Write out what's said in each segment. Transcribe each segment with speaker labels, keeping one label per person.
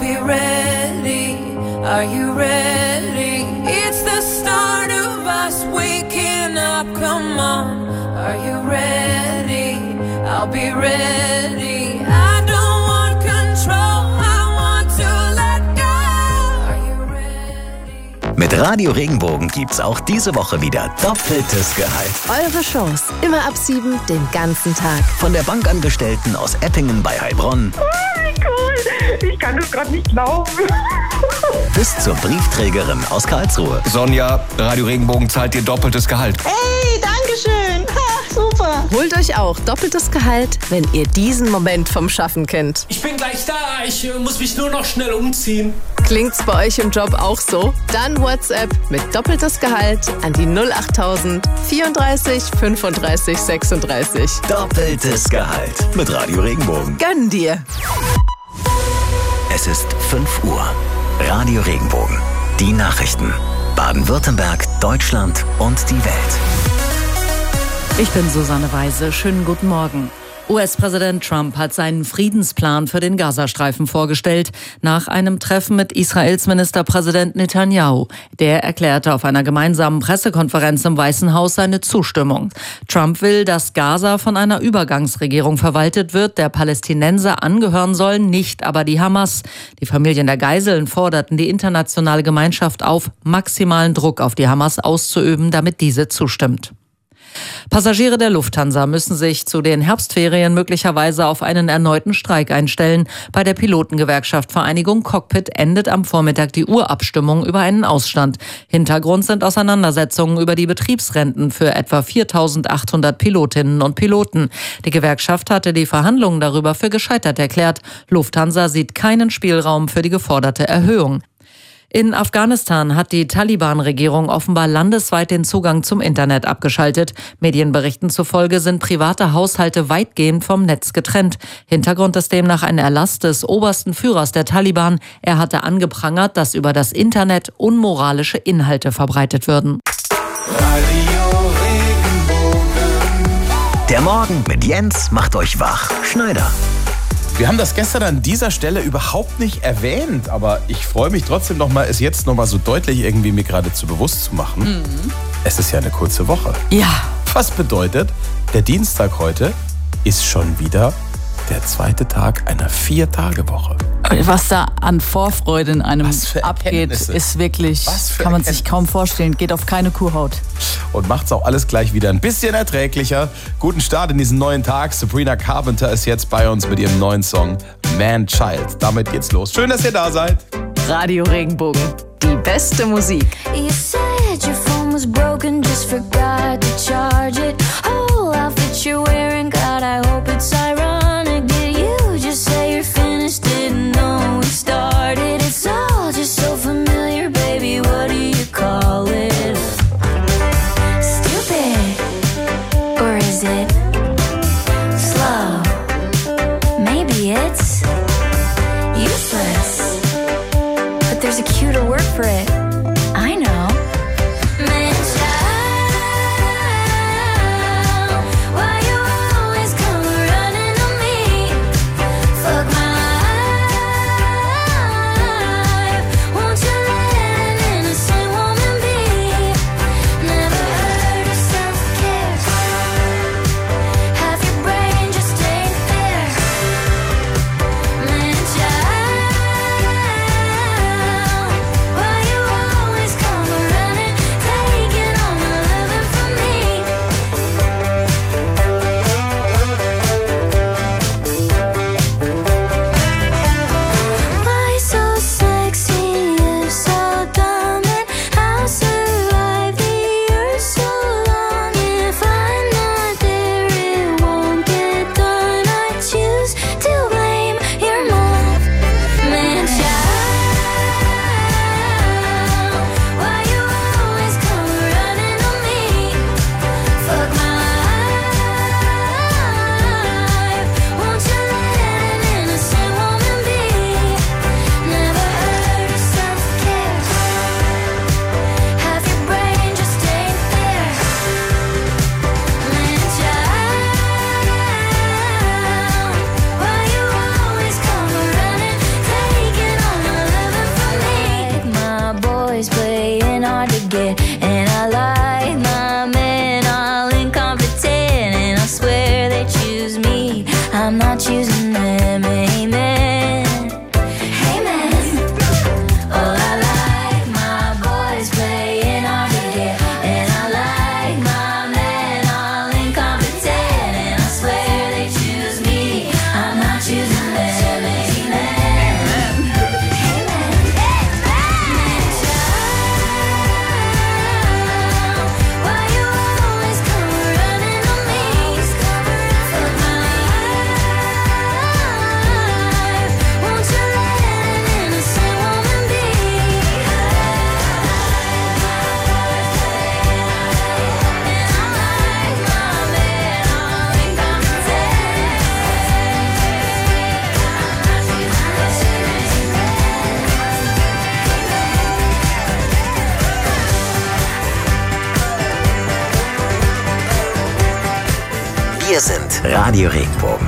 Speaker 1: be ready. Are you ready? It's the start of us waking up, come on. Are you ready? I'll be ready. I don't want control, I want to let go. Are you ready?
Speaker 2: Mit Radio Regenbogen gibt's auch diese Woche wieder doppeltes Gehalt.
Speaker 3: Eure Shows immer ab 7 den ganzen Tag.
Speaker 2: Von der Bankangestellten aus Eppingen bei Heilbronn.
Speaker 4: Cool, ich kann das gerade nicht glauben.
Speaker 2: Bis zur Briefträgerin aus Karlsruhe.
Speaker 5: Sonja, Radio Regenbogen zahlt dir doppeltes Gehalt.
Speaker 6: Hey, dankeschön. Ha, super.
Speaker 3: Holt euch auch doppeltes Gehalt, wenn ihr diesen Moment vom Schaffen kennt.
Speaker 7: Ich bin gleich da, ich muss mich nur noch schnell umziehen.
Speaker 3: Klingt's bei euch im Job auch so? Dann WhatsApp mit doppeltes Gehalt an die 08000 34 35 36.
Speaker 2: Doppeltes Gehalt mit Radio Regenbogen.
Speaker 3: Gönn dir.
Speaker 2: Es ist 5 Uhr. Radio Regenbogen. Die Nachrichten. Baden-Württemberg, Deutschland und die Welt.
Speaker 8: Ich bin Susanne Weise. Schönen guten Morgen. US-Präsident Trump hat seinen Friedensplan für den Gazastreifen vorgestellt, nach einem Treffen mit Israels Ministerpräsident Netanyahu. Der erklärte auf einer gemeinsamen Pressekonferenz im Weißen Haus seine Zustimmung. Trump will, dass Gaza von einer Übergangsregierung verwaltet wird, der Palästinenser angehören sollen, nicht aber die Hamas. Die Familien der Geiseln forderten die internationale Gemeinschaft auf, maximalen Druck auf die Hamas auszuüben, damit diese zustimmt. Passagiere der Lufthansa müssen sich zu den Herbstferien möglicherweise auf einen erneuten Streik einstellen. Bei der Pilotengewerkschaft Vereinigung Cockpit endet am Vormittag die Urabstimmung über einen Ausstand. Hintergrund sind Auseinandersetzungen über die Betriebsrenten für etwa 4.800 Pilotinnen und Piloten. Die Gewerkschaft hatte die Verhandlungen darüber für gescheitert erklärt. Lufthansa sieht keinen Spielraum für die geforderte Erhöhung. In Afghanistan hat die Taliban-Regierung offenbar landesweit den Zugang zum Internet abgeschaltet. Medienberichten zufolge sind private Haushalte weitgehend vom Netz getrennt. Hintergrund ist demnach ein Erlass des obersten Führers der Taliban. Er hatte angeprangert, dass über das Internet unmoralische Inhalte verbreitet würden.
Speaker 2: Radio Regenbogen. Der Morgen mit Jens macht euch wach. Schneider.
Speaker 5: Wir haben das gestern an dieser Stelle überhaupt nicht erwähnt, aber ich freue mich trotzdem nochmal, es jetzt nochmal so deutlich irgendwie mir geradezu bewusst zu machen. Es ist ja eine kurze Woche.
Speaker 8: Ja.
Speaker 5: Was bedeutet, der Dienstag heute ist schon wieder der zweite Tag einer 4-Tage-Woche.
Speaker 6: Was da an Vorfreude in einem
Speaker 5: Was für
Speaker 6: abgeht,
Speaker 5: Erkenntnisse.
Speaker 6: ist wirklich,
Speaker 5: Was für
Speaker 6: kann man sich
Speaker 5: Erkenntnisse.
Speaker 6: kaum vorstellen, geht auf keine Kuhhaut.
Speaker 5: Und macht's auch alles gleich wieder ein bisschen erträglicher. Guten Start in diesen neuen Tag. Sabrina Carpenter ist jetzt bei uns mit ihrem neuen Song Man Child. Damit geht's los. Schön, dass ihr da seid.
Speaker 3: Radio Regenbogen. Die beste Musik.
Speaker 1: You said your phone was broken, just forgot to charge it. Whole outfit you're wearing, God, I hope it's ironic. Did you just say you're finished? Didn't know we started. It's all just so familiar, baby. What do you call it? Stupid, or is it slow? Maybe it's useless, but there's a cuter word for it. I know. Man child, why you always come running to me? Fuck my life, won't you let an innocent woman be? Never heard of self-care,
Speaker 2: Wir sind Radio Regenbogen.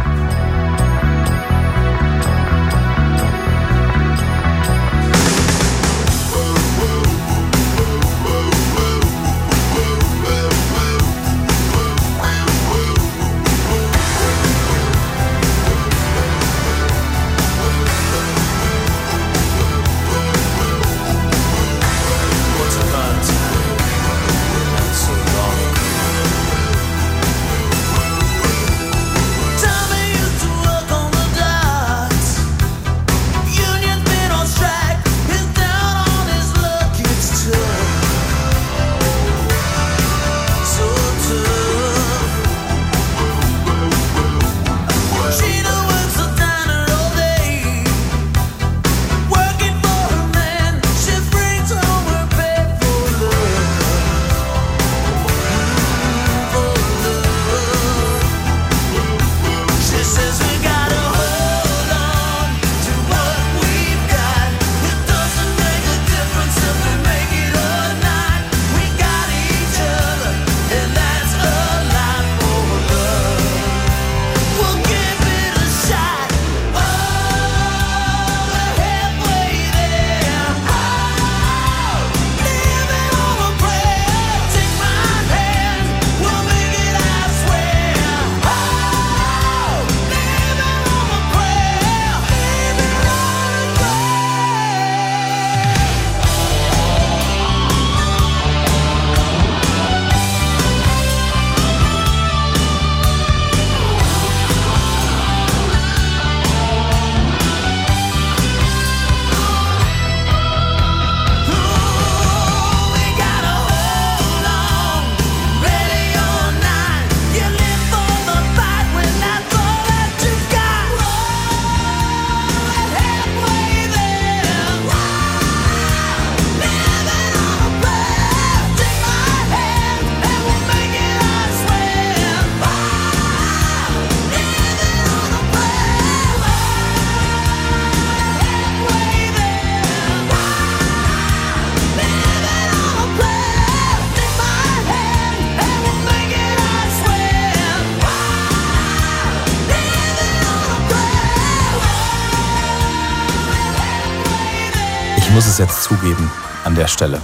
Speaker 5: Ich muss es jetzt zugeben an der Stelle.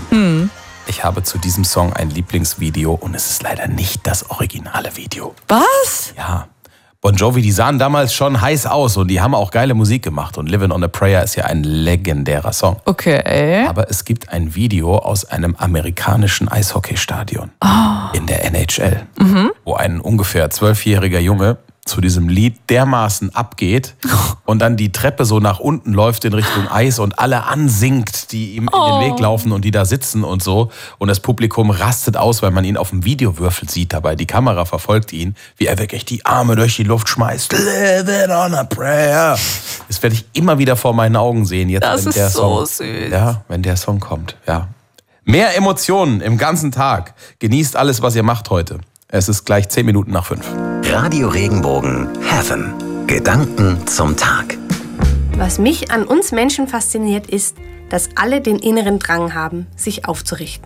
Speaker 5: Ich habe zu diesem Song ein Lieblingsvideo und es ist leider nicht das originale Video.
Speaker 6: Was?
Speaker 5: Ja. Bon Jovi, die sahen damals schon heiß aus und die haben auch geile Musik gemacht. Und Livin' on a Prayer ist ja ein legendärer Song.
Speaker 6: Okay.
Speaker 5: Aber es gibt ein Video aus einem amerikanischen Eishockeystadion in der NHL, wo ein ungefähr 12-jähriger Junge zu diesem Lied dermaßen abgeht und dann die Treppe so nach unten läuft in Richtung Eis und alle ansingt, die ihm in den Weg laufen und die da sitzen und so. Und das Publikum rastet aus, weil man ihn auf dem Videowürfel sieht dabei. Die Kamera verfolgt ihn, wie er wirklich die Arme durch die Luft schmeißt. Living on a prayer. Das werde ich immer wieder vor meinen Augen sehen. Jetzt,
Speaker 6: Das
Speaker 5: wenn der
Speaker 6: ist
Speaker 5: Song,
Speaker 6: so süß.
Speaker 5: Ja, wenn der Song kommt. Ja. Mehr Emotionen im ganzen Tag. Genießt alles, was ihr macht heute. Es ist gleich 10 Minuten nach 5.
Speaker 2: Radio Regenbogen Heaven. Gedanken zum Tag.
Speaker 9: Was mich an uns Menschen fasziniert, ist, dass alle den inneren Drang haben, sich aufzurichten.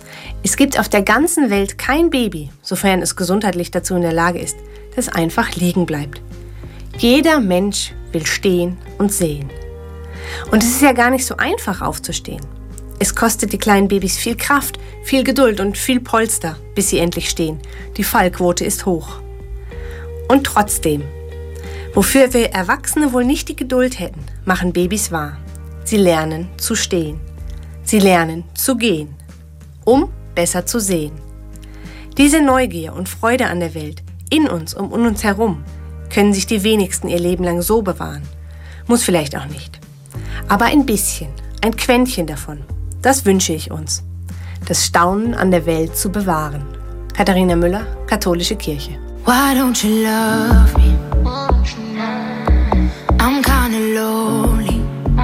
Speaker 9: Es gibt auf der ganzen Welt kein Baby, sofern es gesundheitlich dazu in der Lage ist, das einfach liegen bleibt. Jeder Mensch will stehen und sehen. Und es ist ja gar nicht so einfach aufzustehen. Es kostet die kleinen Babys viel Kraft, viel Geduld und viel Polster, bis sie endlich stehen. Die Fallquote ist hoch. Und trotzdem, wofür wir Erwachsene wohl nicht die Geduld hätten, machen Babys wahr. Sie lernen zu stehen. Sie lernen zu gehen, um besser zu sehen. Diese Neugier und Freude an der Welt, in uns und um uns herum, können sich die wenigsten ihr Leben lang so bewahren. Muss vielleicht auch nicht. Aber ein bisschen, ein Quäntchen davon, das wünsche ich uns. Das Staunen an der Welt zu bewahren. Katharina Müller, Katholische Kirche.
Speaker 1: Why don't you love me? I'm kinda lonely.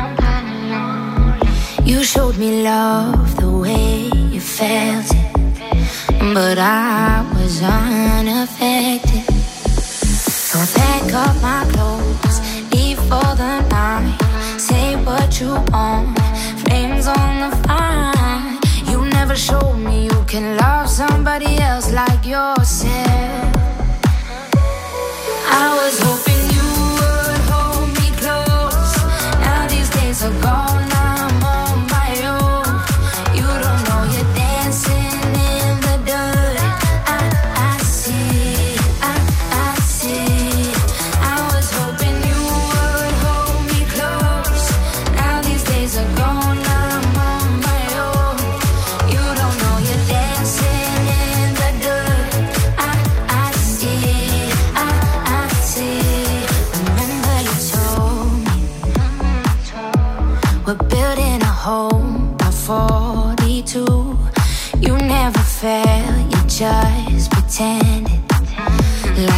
Speaker 1: You showed me love the way you felt it, but I was unaffected. So pack up my clothes, leave for the night. Say what you want, flames on the fire. You never showed me you can love somebody else like yourself.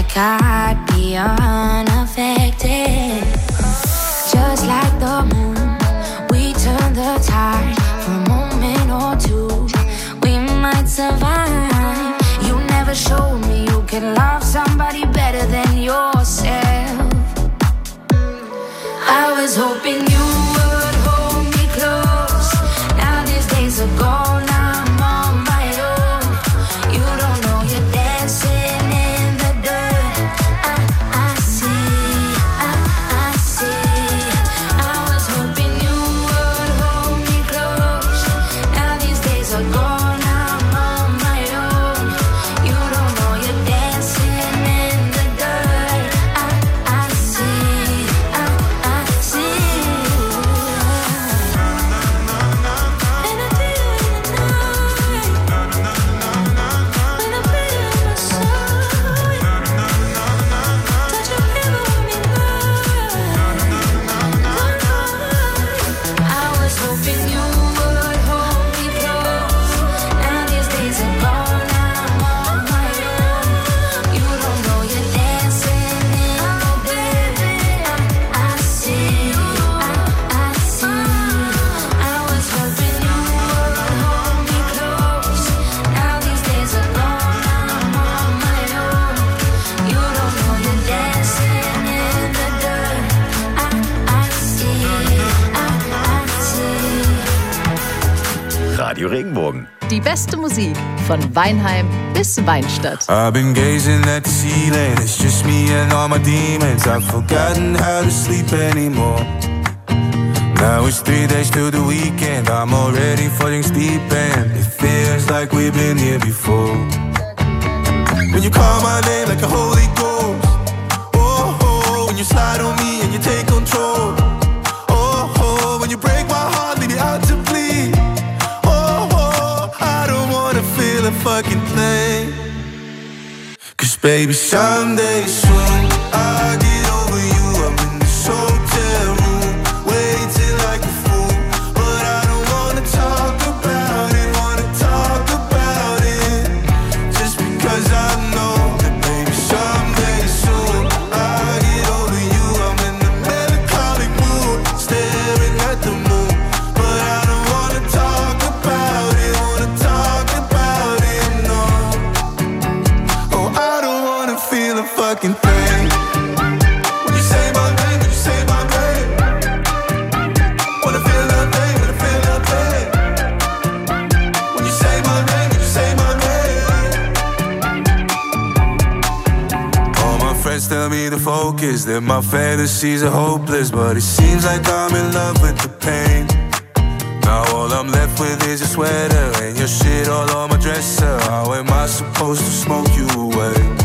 Speaker 1: like I'd be unaffected. Just like the moon, we turn the tide for a moment or two. We might survive. You never showed me you could love somebody better than yourself. I was hoping you would hold me close. Now these days are gone, I'm on my own. You don't know you're dancing in the dirt. I see, I see. I was hoping you would hold me close. Now these days are gone, I'm on my own. You don't know you're dancing in the dirt. I see, I see. And I feel in the night. When I feel my side. Touch your hair on me I was hoping you would hold me close. Now these days are gone, I'm on my own. You don't know you're dancing in the dirt. I see, I see. I was hoping you would hold me close. Now these days are gone, I'm on my own. You don't know you're dancing in the dirt. I see, I see.
Speaker 2: Radio Regenbogen.
Speaker 3: Die beste Musik von Weinheim bis Weinstadt.
Speaker 10: I've been gazing at the ceiling. It's just me and all my demons. I've forgotten how to sleep anymore. Now it's 3 days till the weekend. I'm already falling deep and it feels like we've been here before. When you call my name like a Holy Ghost. Oh, oh, when you slide on me and you take control. Oh, oh, when you break my heart, leave me out to bleed. Oh, oh, I don't wanna feel a fucking thing. Cause baby, someday soon I'll get over you. I'm in this hotel room, waiting like a fool. But I don't wanna talk about it, wanna talk about it. Just because I know that baby, someday soon I'll get over you. I'm in the melancholic mood, staring at the moon. But I don't wanna talk about it, wanna talk about it, no. Oh, I don't wanna feel a fucking thing. When you say my name, when you say my name. Wanna feel nothing, wanna feel nothing. When you say my name, when you say my name. All my friends tell me to focus, that my fantasies are hopeless. But it seems like I'm in love with the pain. Now all I'm left with is your sweater and your shit all on my dresser. How am I supposed to smoke you away?